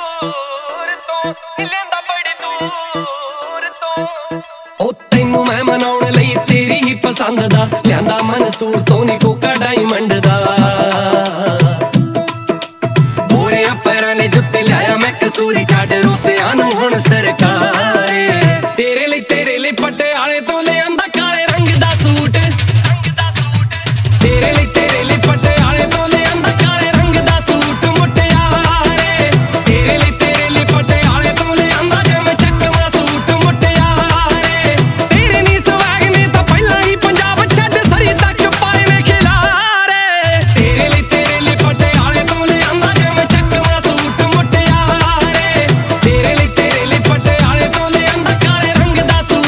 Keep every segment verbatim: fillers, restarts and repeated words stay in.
ਦੂਰ ਤੋਂ ਲਿਆਂਦਾ ਬੜੀ ਦੂਰ ਤੋਂ। ਉਹ ਤੈਨੂੰ ਮੈਂ ਮਨਾਉਣ ਲਈ ਤੇਰੀ ਹੀ ਪਸੰਦ ਦਾ ਲਿਆਂਦਾ ਮਨਸੂਰ ਤੋਂ ਨੀ ਕੋਕਾ ਡਾਇਮੰਡ ਦਾ। ਗੋਰਿਆਂ ਪੈਰਾਂ ਨੇ ਜੁੱਤੇ ਲਿਆਇਆ ਮੈਂ ਕਸੂਰੀ ਛੱਡ ਰੋਸਿਆਂ ਨੂੰ ਹੁਣ ਸਰਕਾਰੇ। ਤੇਰੇ ਲਈ ਤੇਰੇ ਲਈ ਪਟਿਆਲੇ ਤੋਂ ਲਿਆਂਦਾ ਕਾਲੇ ਰੰਗ ਦਾ ਸੂਟ। ਤੇਰੇ ਲਈ ਤੇਰੇ ਲਈ ਪਟਿਆਲੇ ਤੋਂ ਲਿਆਂਦਾ ਕਾਲੇ ਰੰਗ ਦਾ ਸੂਟ ਮੁਟਿਆਰੇ। ਤੇਰੇ ਲਈ ਤੇਰੇ ਲਈ ਪਟਿਆਲੇ ਤੋਂ ਲਿਆਂਦਾ ਜਿਵੇਂ ਚੱਕਵਾਂ ਸੂਟ ਮੁਟਿਆਰੇ। ਤੇਰੇ ਨੀ ਸਵੈਗ ਨੇ ਤਾਂ ਪਹਿਲਾਂ ਹੀ ਪੰਜਾਬ ਛੱਡ ਸਰੀ ਤੱਕ ਪਾਏ ਨੇ ਖਿਲਾਰੇ। ਤੇਰੇ ਲਈ ਤੇਰੇ ਲਈ ਪਟਿਆਲੇ ਤੋਂ ਲਿਆਂਦਾ ਜਿਵੇਂ ਚੱਕਵਾਂ ਸੂਟ ਮੁਟਿਆਰੇ। ਤੇਰੇ ਲਈ ਤੇਰੇ ਲਈ ਪਟਿਆਲੇ ਤੋਂ ਲਿਆਂਦਾ ਕਾਲੇ ਰੰਗ ਦਾ ਸੂਟ।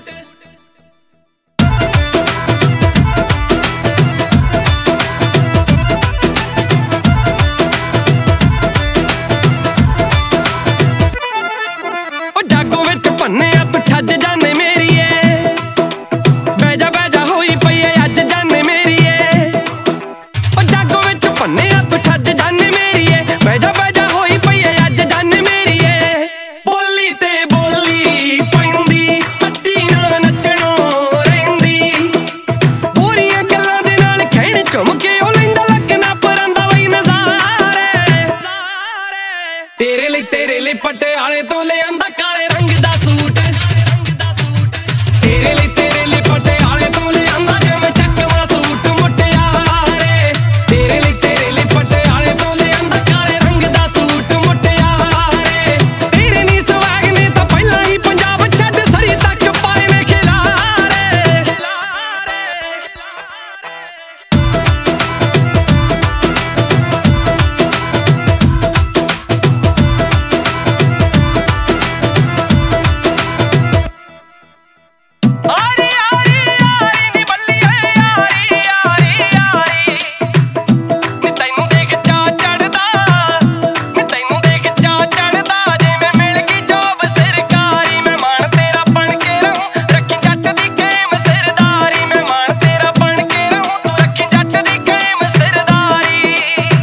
ਜਾਗੋ ਵਿੱਚ ਭੰਨਿਆ ਤੂੰ ਛੱਜ ਜਾਨੇ ਮੇਰੀਏ। ਬਹਿ ਜਾ ਬਹਿ ਜਾ ਹੋਈ ਪਈ ਏ ਅੱਜ ਜਾਨੇ ਮੇਰੀਏ। ਉਹ ਜਾਗੋ ਵਿੱਚ ਭੰਨਿਆ ਤੂੰ ਛੱਜ ਜਾਨੇ ਮੇਰੀਏ। ਬਹਿ ਜਾ ਬਹਿ ਜਾ ਹੋਈ ਪਈ ਏ ਅੱਜ ਜਾਨੇ ਮੇਰੀਏ। ਬੋਲੀ ਤੇ ਬੋਲੀ ਪੈਂਦੀ ਅੱਡੀ ਨਾਲ ਨੱਚਣੋਂ ਰਹਿੰਦੀ। ਗੋਰੀਆਂ ਗੱਲਾਂ ਦੇ ਨਾਲ ਖਹਿਣ ਝੁੰਮ ਕੇ ਉਹ ਲੈਂਦਾ ਲੱਗਣਾ ਪਰਾਂਦਾ ਵਈ ਨਜ਼ਾਰੇ। ਤੇਰੇ ਲਈ ਤੇਰੇ ਲਈ ਪਟਿਆਲੇ ਤੋਂ ਲਿਆਂਦਾ ਕਾਲੇ ਰੰਗ ਦਾ ਸੂਟ। ਤੇਰੇ ਲਈ ਤੇਰੇ ਲਈ ਪਟਿਆਲੇ ਤੋਂ ਲਿਆਂਦਾ ਜਿਵੇਂ ਚੱਕਵਾਂ ਸੂਟ ਮੁਟਿਆਰੇ। ਤੇਰੇ ਲਈ ਤੇਰੇ ਲਈ ਪਟਿਆਲੇ ਤੋਂ ਲਿਆਂਦਾ ਕਾਲੇ ਰੰਗ ਦਾ ਸੂਟ ਮੁਟਿਆਰੇ। ਤੇਰੇ ਨੀ ਸਵੈਗ ਨੇ ਤਾਂ ਪਹਿਲਾਂ ਹੀ ਪੰਜਾਬ ਛੱਡ ਸਰੀ ਤੱਕ ਪਾਏ ਨੇ ਖਿਲਾਰੇ। ਆਰੀ ਆਰੀ ਆਰੀ ਨੀ ਬੱਲੀਏ ਆਰੀ ਆਰੀ ਆਰੀ। ਨੀ ਤੈਨੂੰ ਦੇਖ ਚਾਅ ਚੜਦਾ ਨੀ ਤੈਨੂੰ ਦੇਖ ਚਾਅ ਚੜਦਾ ਜਿਵੇਂ ਮਿਲ ਗਈ ਜੋਬ ਸਰਕਾਰੀ। ਮੈਂ ਮਾਣ ਤੇਰਾ ਬਣ ਕੇ ਰਹੂੰ ਰੱਖੀ ਜੱਟ ਦੀ ਗੇਮ ਸਰਦਾਰੀ। ਮੈਂ ਮਾਣ ਤੇਰਾ ਬਣ ਕੇ ਰਹੂੰ ਤੂੰ ਰੱਖੀ ਜੱਟ ਦੀ ਗੇਮ ਸਰਦਾਰੀ।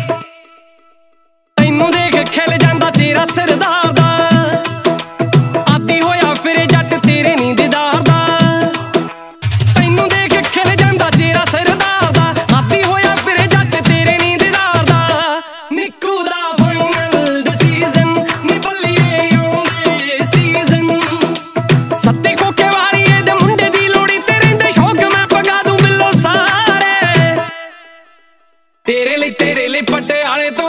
ਤੈਨੂੰ ਦੇਖ ਖਿਲ ਜਾਂਦਾ ਤੇਰਾ ਸਰਦਾਰ ਦਾ ਆਦੀ ਹੋਇਆ ਫਿਰੇ ਜੱਟ ਤੇਰੇ ਨੀ ਦੀਦਾਰ ਦਾ। ਤੈਨੂੰ ਦੇਖ ਖਿਲ ਜਾਂਦਾ ਤੇਰਾ ਸਰਦਾਰ ਦਾ ਆਦੀ ਹੋਇਆ ਫਿਰੇ ਜੱਟ ਤੇਰੇ ਨੀ ਦੀਦਾਰ ਦਾ। ਨਿੱਕੂ ਦਾ ਫਾਈਨਲ ਡਿਸੀਜ਼ਨ ਨੀ ਬੱਲੀਏ ਆਉਂਦੇ ਸੀਜ਼ਨ। ਸੱਤੇ ਕੋਕੇ ਵਾਲੀਏ ਦੇ ਮੁੰਡੇ ਦੀ ਲੋੜੀ ਤੇ ਰਹਿੰਦੇ ਸ਼ੌਕ ਮੈਂ ਪਗਾ ਦੂੰ ਬਿੱਲੋ ਸਾਰੇ। ਤੇਰੇ ਲਈ ਤੇਰੇ ਲਈ ਪਟਿਆਲੇ ਤੋਂ